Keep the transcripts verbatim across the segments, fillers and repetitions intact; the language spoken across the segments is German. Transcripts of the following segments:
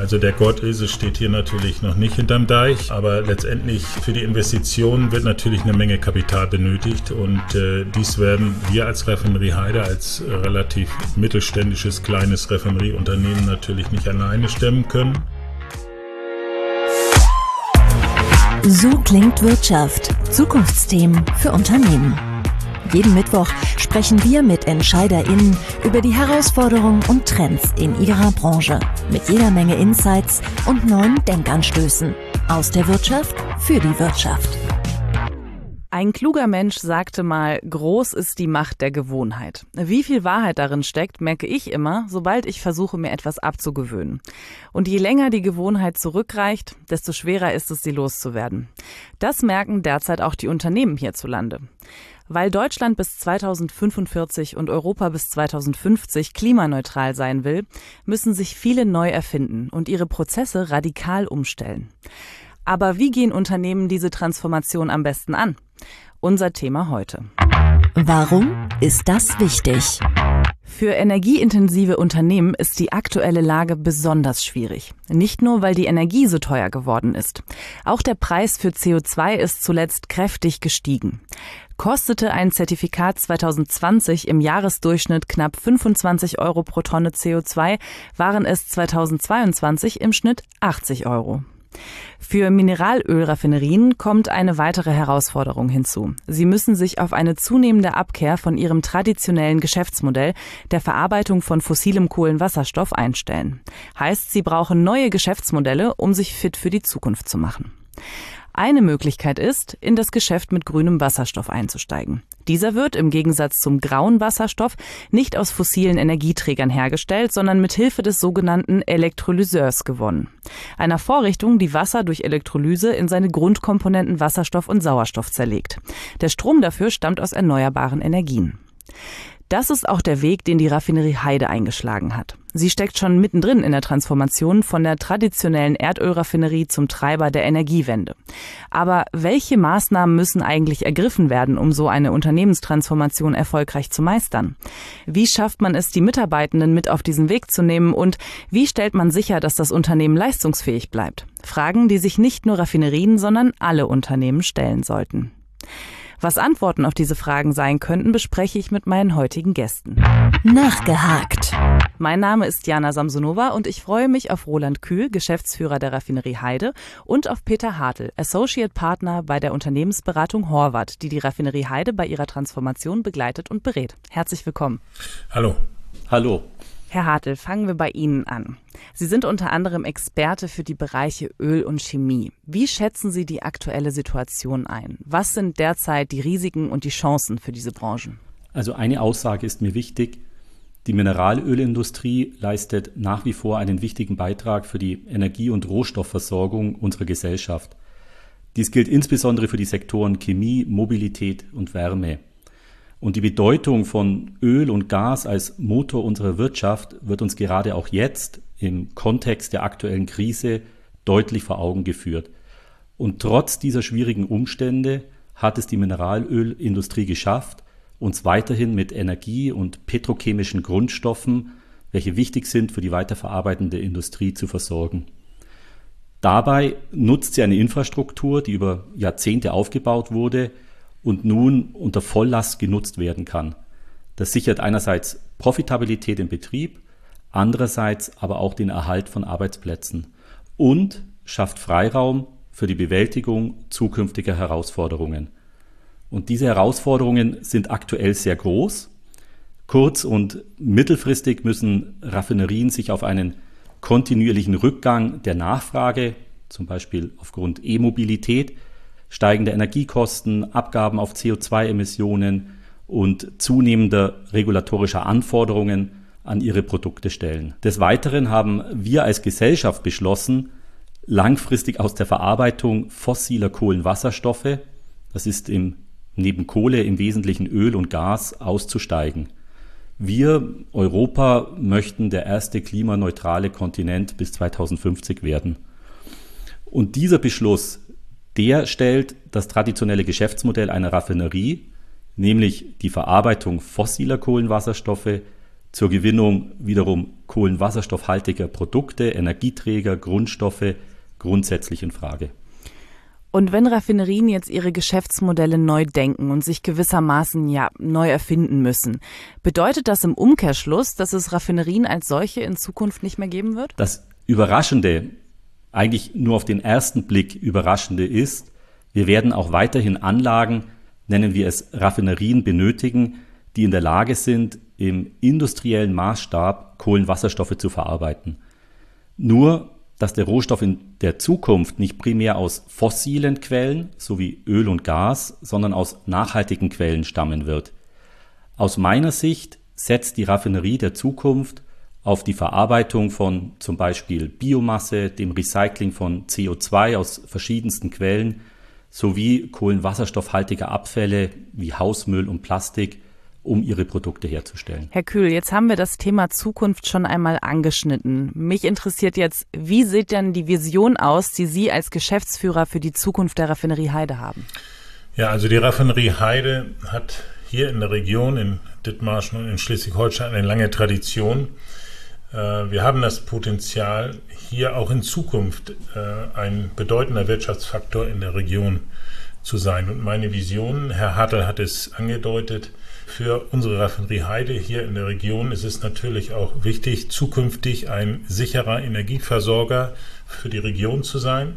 Also der Gott Ilse steht hier natürlich noch nicht hinterm Deich, aber letztendlich für die Investitionen wird natürlich eine Menge Kapital benötigt und äh, dies werden wir als Raffinerie Heide, als äh, relativ mittelständisches, kleines Raffinerieunternehmen natürlich nicht alleine stemmen können. So klingt Wirtschaft. Zukunftsthemen für Unternehmen. Jeden Mittwoch sprechen wir mit EntscheiderInnen über die Herausforderungen und Trends in ihrer Branche. Mit jeder Menge Insights und neuen Denkanstößen. Aus der Wirtschaft für die Wirtschaft. Ein kluger Mensch sagte mal, groß ist die Macht der Gewohnheit. Wie viel Wahrheit darin steckt, merke ich immer, sobald ich versuche, mir etwas abzugewöhnen. Und je länger die Gewohnheit zurückreicht, desto schwerer ist es, sie loszuwerden. Das merken derzeit auch die Unternehmen hierzulande. Weil Deutschland bis zweitausendfünfundvierzig und Europa bis zweitausendfünfzig klimaneutral sein will, müssen sich viele neu erfinden und ihre Prozesse radikal umstellen. Aber wie gehen Unternehmen diese Transformation am besten an? Unser Thema heute. Warum ist das wichtig? Für energieintensive Unternehmen ist die aktuelle Lage besonders schwierig. Nicht nur, weil die Energie so teuer geworden ist. Auch der Preis für C O zwei ist zuletzt kräftig gestiegen. Kostete ein Zertifikat zweitausendzwanzig im Jahresdurchschnitt knapp fünfundzwanzig Euro pro Tonne C O zwei, waren es zweitausendzweiundzwanzig im Schnitt achtzig Euro. Für Mineralölraffinerien kommt eine weitere Herausforderung hinzu. Sie müssen sich auf eine zunehmende Abkehr von ihrem traditionellen Geschäftsmodell der Verarbeitung von fossilem Kohlenwasserstoff einstellen. Heißt, sie brauchen neue Geschäftsmodelle, um sich fit für die Zukunft zu machen. Eine Möglichkeit ist, in das Geschäft mit grünem Wasserstoff einzusteigen. Dieser wird im Gegensatz zum grauen Wasserstoff nicht aus fossilen Energieträgern hergestellt, sondern mit Hilfe des sogenannten Elektrolyseurs gewonnen. Einer Vorrichtung, die Wasser durch Elektrolyse in seine Grundkomponenten Wasserstoff und Sauerstoff zerlegt. Der Strom dafür stammt aus erneuerbaren Energien. Das ist auch der Weg, den die Raffinerie Heide eingeschlagen hat. Sie steckt schon mittendrin in der Transformation von der traditionellen Erdölraffinerie zum Treiber der Energiewende. Aber welche Maßnahmen müssen eigentlich ergriffen werden, um so eine Unternehmenstransformation erfolgreich zu meistern? Wie schafft man es, die Mitarbeitenden mit auf diesen Weg zu nehmen und wie stellt man sicher, dass das Unternehmen leistungsfähig bleibt? Fragen, die sich nicht nur Raffinerien, sondern alle Unternehmen stellen sollten. Was Antworten auf diese Fragen sein könnten, bespreche ich mit meinen heutigen Gästen. Nachgehakt. Mein Name ist Jana Samsonova und ich freue mich auf Roland Kühl, Geschäftsführer der Raffinerie Heide, und auf Peter Hartl, Associate Partner bei der Unternehmensberatung Horvath, die die Raffinerie Heide bei ihrer Transformation begleitet und berät. Herzlich willkommen. Hallo. Hallo. Herr Hartl, fangen wir bei Ihnen an. Sie sind unter anderem Experte für die Bereiche Öl und Chemie. Wie schätzen Sie die aktuelle Situation ein? Was sind derzeit die Risiken und die Chancen für diese Branchen? Also eine Aussage ist mir wichtig. Die Mineralölindustrie leistet nach wie vor einen wichtigen Beitrag für die Energie- und Rohstoffversorgung unserer Gesellschaft. Dies gilt insbesondere für die Sektoren Chemie, Mobilität und Wärme. Und die Bedeutung von Öl und Gas als Motor unserer Wirtschaft wird uns gerade auch jetzt im Kontext der aktuellen Krise deutlich vor Augen geführt. Und trotz dieser schwierigen Umstände hat es die Mineralölindustrie geschafft, uns weiterhin mit Energie- und petrochemischen Grundstoffen, welche wichtig sind für die weiterverarbeitende Industrie, zu versorgen. Dabei nutzt sie eine Infrastruktur, die über Jahrzehnte aufgebaut wurde und nun unter Volllast genutzt werden kann. Das sichert einerseits Profitabilität im Betrieb, andererseits aber auch den Erhalt von Arbeitsplätzen und schafft Freiraum für die Bewältigung zukünftiger Herausforderungen. Und diese Herausforderungen sind aktuell sehr groß. Kurz- und mittelfristig müssen Raffinerien sich auf einen kontinuierlichen Rückgang der Nachfrage, zum Beispiel aufgrund E-Mobilität, steigende Energiekosten, Abgaben auf C O zwei Emissionen und zunehmender regulatorischer Anforderungen an ihre Produkte stellen. Des Weiteren haben wir als Gesellschaft beschlossen, langfristig aus der Verarbeitung fossiler Kohlenwasserstoffe, das ist im, neben Kohle im Wesentlichen Öl und Gas, auszusteigen. Wir, Europa, möchten der erste klimaneutrale Kontinent bis zweitausendfünfzig werden. Und dieser Beschluss, der stellt das traditionelle Geschäftsmodell einer Raffinerie, nämlich die Verarbeitung fossiler Kohlenwasserstoffe, zur Gewinnung wiederum kohlenwasserstoffhaltiger Produkte, Energieträger, Grundstoffe grundsätzlich in Frage. Und wenn Raffinerien jetzt ihre Geschäftsmodelle neu denken und sich gewissermaßen ja neu erfinden müssen, bedeutet das im Umkehrschluss, dass es Raffinerien als solche in Zukunft nicht mehr geben wird? Das Überraschende, eigentlich nur auf den ersten Blick Überraschende ist, wir werden auch weiterhin Anlagen, nennen wir es Raffinerien, benötigen, die in der Lage sind, im industriellen Maßstab Kohlenwasserstoffe zu verarbeiten. Nur, dass der Rohstoff in der Zukunft nicht primär aus fossilen Quellen, sowie Öl und Gas, sondern aus nachhaltigen Quellen stammen wird. Aus meiner Sicht setzt die Raffinerie der Zukunft auf die Verarbeitung von zum Beispiel Biomasse, dem Recycling von C O zwei aus verschiedensten Quellen, sowie kohlenwasserstoffhaltiger Abfälle wie Hausmüll und Plastik, um ihre Produkte herzustellen. Herr Kühl, jetzt haben wir das Thema Zukunft schon einmal angeschnitten. Mich interessiert jetzt, wie sieht denn die Vision aus, die Sie als Geschäftsführer für die Zukunft der Raffinerie Heide haben? Ja, also die Raffinerie Heide hat hier in der Region, in Dithmarschen und in Schleswig-Holstein, eine lange Tradition. Wir haben das Potenzial, hier auch in Zukunft ein bedeutender Wirtschaftsfaktor in der Region zu sein. Und meine Vision, Herr Hartl hat es angedeutet, für unsere Raffinerie Heide hier in der Region ist es natürlich auch wichtig, zukünftig ein sicherer Energieversorger für die Region zu sein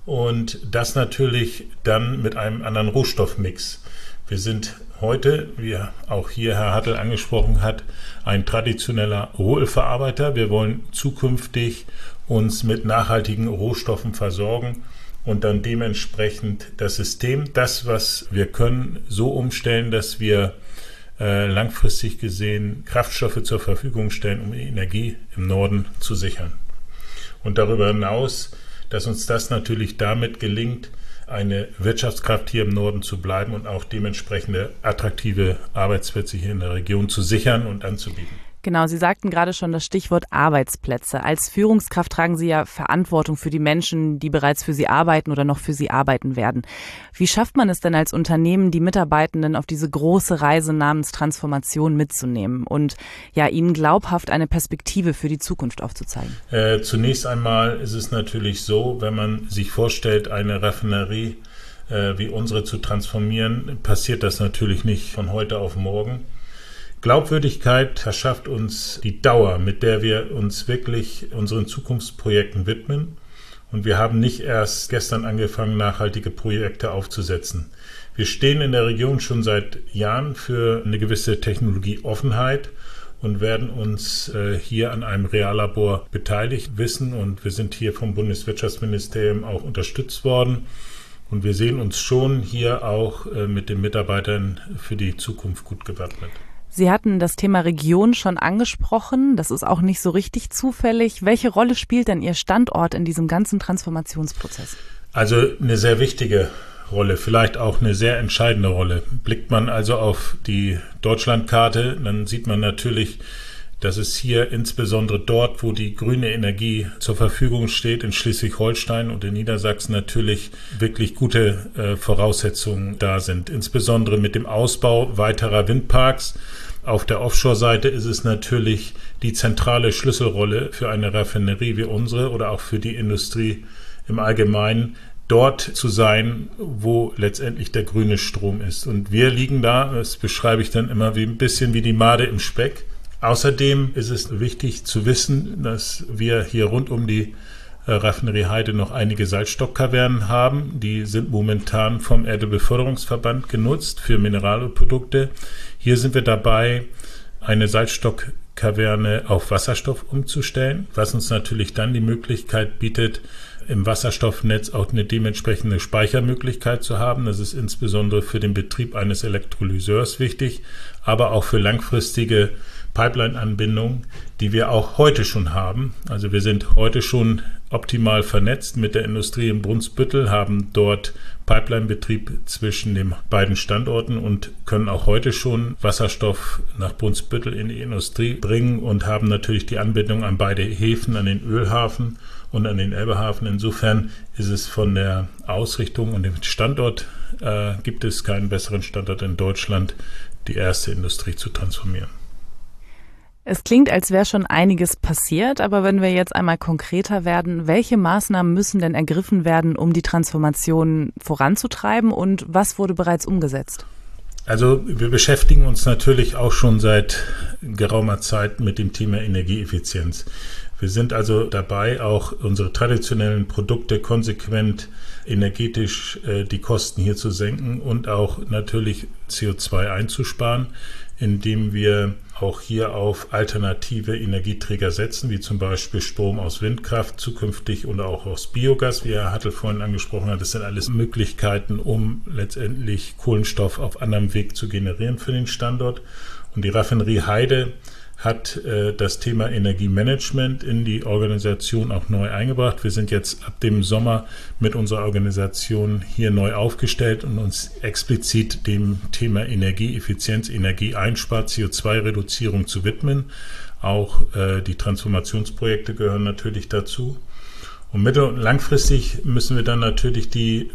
und das natürlich dann mit einem anderen Rohstoffmix. Wir sind heute, wie auch hier Herr Hartl angesprochen hat, ein traditioneller Rohölverarbeiter. Wir wollen zukünftig uns mit nachhaltigen Rohstoffen versorgen und dann dementsprechend das System, das, was wir können, so umstellen, dass wir äh, langfristig gesehen Kraftstoffe zur Verfügung stellen, um die Energie im Norden zu sichern. Und darüber hinaus, dass uns das natürlich damit gelingt, eine Wirtschaftskraft hier im Norden zu bleiben und auch dementsprechende attraktive Arbeitsplätze hier in der Region zu sichern und anzubieten. Genau, Sie sagten gerade schon das Stichwort Arbeitsplätze. Als Führungskraft tragen Sie ja Verantwortung für die Menschen, die bereits für Sie arbeiten oder noch für Sie arbeiten werden. Wie schafft man es denn als Unternehmen, die Mitarbeitenden auf diese große Reise namens Transformation mitzunehmen und ja ihnen glaubhaft eine Perspektive für die Zukunft aufzuzeigen? Äh, zunächst einmal ist es natürlich so, wenn man sich vorstellt, eine Raffinerie äh, wie unsere zu transformieren, passiert das natürlich nicht von heute auf morgen. Glaubwürdigkeit verschafft uns die Dauer, mit der wir uns wirklich unseren Zukunftsprojekten widmen. Und wir haben nicht erst gestern angefangen, nachhaltige Projekte aufzusetzen. Wir stehen in der Region schon seit Jahren für eine gewisse Technologieoffenheit und werden uns äh, hier an einem Reallabor beteiligt wissen. Und wir sind hier vom Bundeswirtschaftsministerium auch unterstützt worden. Und wir sehen uns schon hier auch äh, mit den Mitarbeitern für die Zukunft gut gewappnet. Sie hatten das Thema Region schon angesprochen. Das ist auch nicht so richtig zufällig. Welche Rolle spielt denn Ihr Standort in diesem ganzen Transformationsprozess? Also eine sehr wichtige Rolle, vielleicht auch eine sehr entscheidende Rolle. Blickt man also auf die Deutschlandkarte, dann sieht man natürlich, dass es hier insbesondere dort, wo die grüne Energie zur Verfügung steht, in Schleswig-Holstein und in Niedersachsen natürlich wirklich gute äh, Voraussetzungen da sind. Insbesondere mit dem Ausbau weiterer Windparks. Auf der Offshore-Seite ist es natürlich die zentrale Schlüsselrolle für eine Raffinerie wie unsere oder auch für die Industrie im Allgemeinen, dort zu sein, wo letztendlich der grüne Strom ist. Und wir liegen da, das beschreibe ich dann immer wie ein bisschen wie die Made im Speck. Außerdem ist es wichtig zu wissen, dass wir hier rund um die Raffinerie Heide noch einige Salzstockkavernen haben. Die sind momentan vom Erdölbeförderungsverband genutzt für Mineralölprodukte. Hier sind wir dabei, eine Salzstockkaverne auf Wasserstoff umzustellen, was uns natürlich dann die Möglichkeit bietet, im Wasserstoffnetz auch eine dementsprechende Speichermöglichkeit zu haben. Das ist insbesondere für den Betrieb eines Elektrolyseurs wichtig, aber auch für langfristige Pipeline-Anbindungen, die wir auch heute schon haben. Also wir sind heute schon optimal vernetzt mit der Industrie in Brunsbüttel, haben dort Pipeline-Betrieb zwischen den beiden Standorten und können auch heute schon Wasserstoff nach Brunsbüttel in die Industrie bringen und haben natürlich die Anbindung an beide Häfen, an den Ölhafen und an den Elbehafen. Insofern ist es von der Ausrichtung und dem Standort, äh, gibt es keinen besseren Standort in Deutschland, die erste Industrie zu transformieren. Es klingt, als wäre schon einiges passiert, aber wenn wir jetzt einmal konkreter werden, welche Maßnahmen müssen denn ergriffen werden, um die Transformation voranzutreiben und was wurde bereits umgesetzt? Also wir beschäftigen uns natürlich auch schon seit geraumer Zeit mit dem Thema Energieeffizienz. Wir sind also dabei, auch unsere traditionellen Produkte konsequent energetisch äh, die Kosten hier zu senken und auch natürlich C O zwei einzusparen, indem wir auch hier auf alternative Energieträger setzen, wie zum Beispiel Strom aus Windkraft zukünftig oder auch aus Biogas, wie Herr Hattel vorhin angesprochen hat. Das sind alles Möglichkeiten, um letztendlich Kohlenstoff auf anderem Weg zu generieren für den Standort. Und die Raffinerie Heide hat äh, das Thema Energiemanagement in die Organisation auch neu eingebracht. Wir sind jetzt ab dem Sommer mit unserer Organisation hier neu aufgestellt und uns explizit dem Thema Energieeffizienz, Energieeinspar, C O zwei Reduzierung zu widmen. Auch äh, die Transformationsprojekte gehören natürlich dazu. Und mittel- und langfristig müssen wir dann natürlich die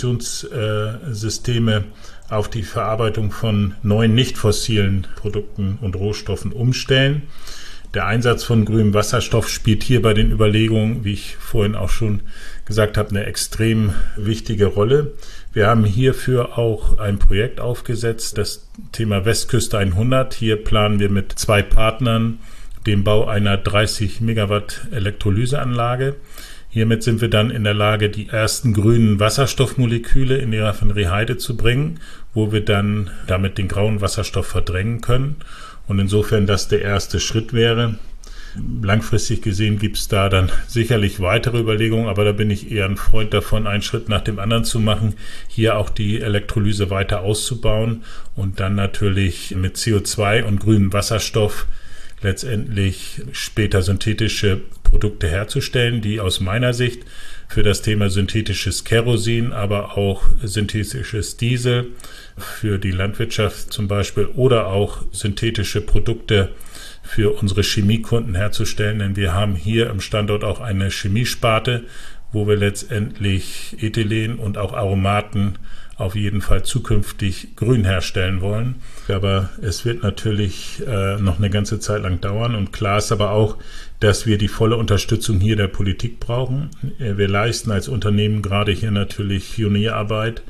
Produktionssysteme äh, auf die Verarbeitung von neuen nicht fossilen Produkten und Rohstoffen umstellen. Der Einsatz von grünem Wasserstoff spielt hier bei den Überlegungen, wie ich vorhin auch schon gesagt habe, eine extrem wichtige Rolle. Wir haben hierfür auch ein Projekt aufgesetzt, das Thema Westküste hundert. Hier planen wir mit zwei Partnern den Bau einer dreißig Megawatt Elektrolyseanlage. Hiermit sind wir dann in der Lage, die ersten grünen Wasserstoffmoleküle in die Raffinerie Heide zu bringen, wo wir dann damit den grauen Wasserstoff verdrängen können. Und insofern das der erste Schritt wäre. Langfristig gesehen gibt es da dann sicherlich weitere Überlegungen, aber da bin ich eher ein Freund davon, einen Schritt nach dem anderen zu machen, hier auch die Elektrolyse weiter auszubauen und dann natürlich mit C O zwei und grünem Wasserstoff letztendlich später synthetische Produkte herzustellen, die aus meiner Sicht für das Thema synthetisches Kerosin, aber auch synthetisches Diesel für die Landwirtschaft zum Beispiel oder auch synthetische Produkte für unsere Chemiekunden herzustellen. Denn wir haben hier im Standort auch eine Chemiesparte, wo wir letztendlich Ethylen und auch Aromaten auf jeden Fall zukünftig grün herstellen wollen. Aber es wird natürlich äh, noch eine ganze Zeit lang dauern. Und klar ist aber auch, dass wir die volle Unterstützung hier der Politik brauchen. Wir leisten als Unternehmen gerade hier natürlich Pionierarbeit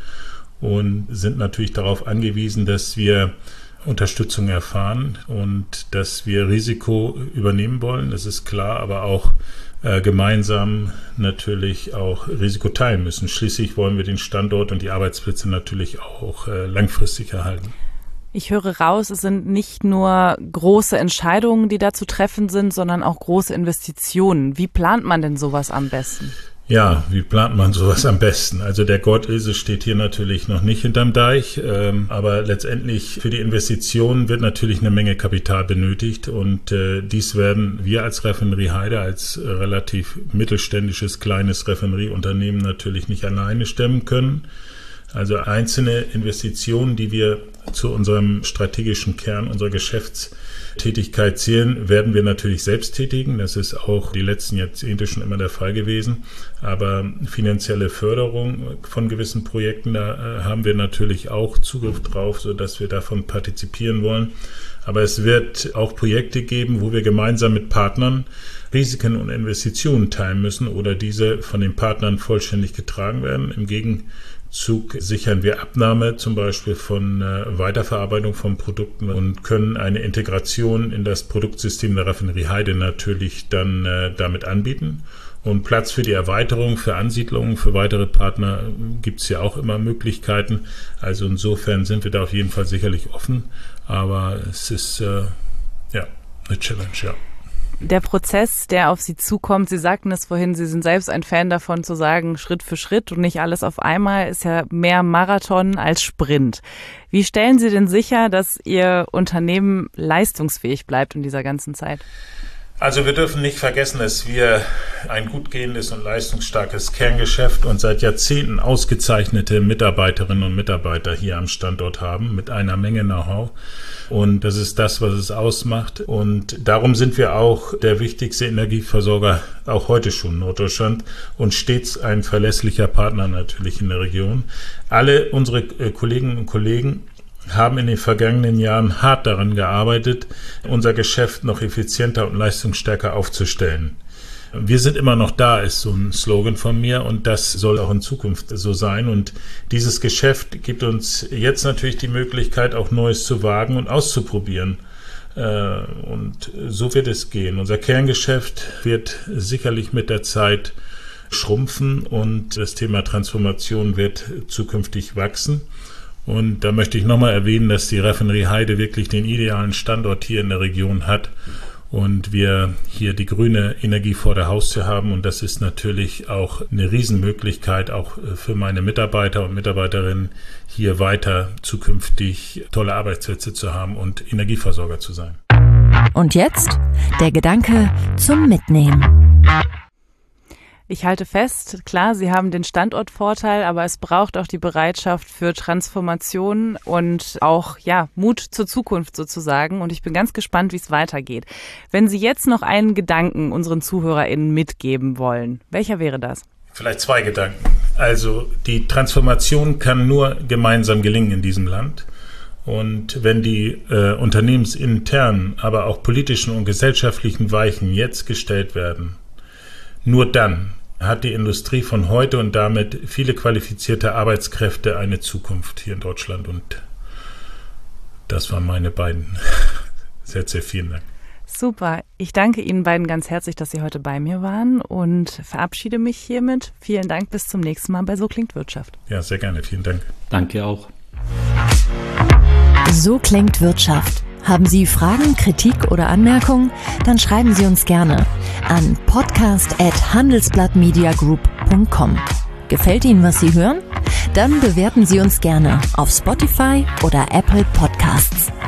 und sind natürlich darauf angewiesen, dass wir Unterstützung erfahren und dass wir Risiko übernehmen wollen. Das ist klar, aber auch äh, gemeinsam natürlich auch Risiko teilen müssen. Schließlich wollen wir den Standort und die Arbeitsplätze natürlich auch äh, langfristig erhalten. Ich höre raus, es sind nicht nur große Entscheidungen, die da zu treffen sind, sondern auch große Investitionen. Wie plant man denn sowas am besten? Ja, wie plant man sowas am besten? Also der Gotthilse steht hier natürlich noch nicht hinterm Deich, ähm, aber letztendlich für die Investitionen wird natürlich eine Menge Kapital benötigt und äh, dies werden wir als Raffinerie Heide, als äh, relativ mittelständisches, kleines Raffinerieunternehmen natürlich nicht alleine stemmen können. Also einzelne Investitionen, die wir zu unserem strategischen Kern unserer Geschäftstätigkeit zählen, werden wir natürlich selbst tätigen. Das ist auch die letzten Jahrzehnte schon immer der Fall gewesen. Aber finanzielle Förderung von gewissen Projekten, da äh, haben wir natürlich auch Zugriff drauf, sodass wir davon partizipieren wollen. Aber es wird auch Projekte geben, wo wir gemeinsam mit Partnern Risiken und Investitionen teilen müssen oder diese von den Partnern vollständig getragen werden. Im Gegenzug sichern wir Abnahme zum Beispiel von äh, Weiterverarbeitung von Produkten und können eine Integration in das Produktsystem der Raffinerie Heide natürlich dann äh, damit anbieten. Und Platz für die Erweiterung, für Ansiedlungen, für weitere Partner gibt es ja auch immer Möglichkeiten. Also insofern sind wir da auf jeden Fall sicherlich offen. Aber es ist äh, ja eine Challenge, ja. Der Prozess, der auf Sie zukommt, Sie sagten es vorhin, Sie sind selbst ein Fan davon zu sagen, Schritt für Schritt und nicht alles auf einmal, ist ja mehr Marathon als Sprint. Wie stellen Sie denn sicher, dass Ihr Unternehmen leistungsfähig bleibt in dieser ganzen Zeit? Also wir dürfen nicht vergessen, dass wir ein gut gehendes und leistungsstarkes Kerngeschäft und seit Jahrzehnten ausgezeichnete Mitarbeiterinnen und Mitarbeiter hier am Standort haben mit einer Menge Know-how. Und das ist das, was es ausmacht. Und darum sind wir auch der wichtigste Energieversorger, auch heute schon in Norddeutschland und stets ein verlässlicher Partner natürlich in der Region. Alle unsere Kolleginnen und Kollegen haben in den vergangenen Jahren hart daran gearbeitet, unser Geschäft noch effizienter und leistungsstärker aufzustellen. Wir sind immer noch da, ist so ein Slogan von mir, und das soll auch in Zukunft so sein. Und dieses Geschäft gibt uns jetzt natürlich die Möglichkeit, auch Neues zu wagen und auszuprobieren. Und so wird es gehen. Unser Kerngeschäft wird sicherlich mit der Zeit schrumpfen und das Thema Transformation wird zukünftig wachsen. Und da möchte ich nochmal erwähnen, dass die Raffinerie Heide wirklich den idealen Standort hier in der Region hat und wir hier die grüne Energie vor der Haustür haben. Und das ist natürlich auch eine Riesenmöglichkeit, auch für meine Mitarbeiter und Mitarbeiterinnen, hier weiter zukünftig tolle Arbeitsplätze zu haben und Energieversorger zu sein. Und jetzt der Gedanke zum Mitnehmen. Ich halte fest, klar, Sie haben den Standortvorteil, aber es braucht auch die Bereitschaft für Transformation und auch ja Mut zur Zukunft sozusagen. Und ich bin ganz gespannt, wie es weitergeht. Wenn Sie jetzt noch einen Gedanken unseren ZuhörerInnen mitgeben wollen, welcher wäre das? Vielleicht zwei Gedanken. Also die Transformation kann nur gemeinsam gelingen in diesem Land. Und wenn die äh, unternehmensinternen, aber auch politischen und gesellschaftlichen Weichen jetzt gestellt werden, nur dann hat die Industrie von heute und damit viele qualifizierte Arbeitskräfte eine Zukunft hier in Deutschland. Und das waren meine beiden Sätze. Vielen Dank. Super. Ich danke Ihnen beiden ganz herzlich, dass Sie heute bei mir waren und verabschiede mich hiermit. Vielen Dank. Bis zum nächsten Mal bei So klingt Wirtschaft. Ja, sehr gerne. Vielen Dank. Danke auch. So klingt Wirtschaft. Haben Sie Fragen, Kritik oder Anmerkungen? Dann schreiben Sie uns gerne an podcast at handelsblattmediagroup punkt com. Gefällt Ihnen, was Sie hören? Dann bewerten Sie uns gerne auf Spotify oder Apple Podcasts.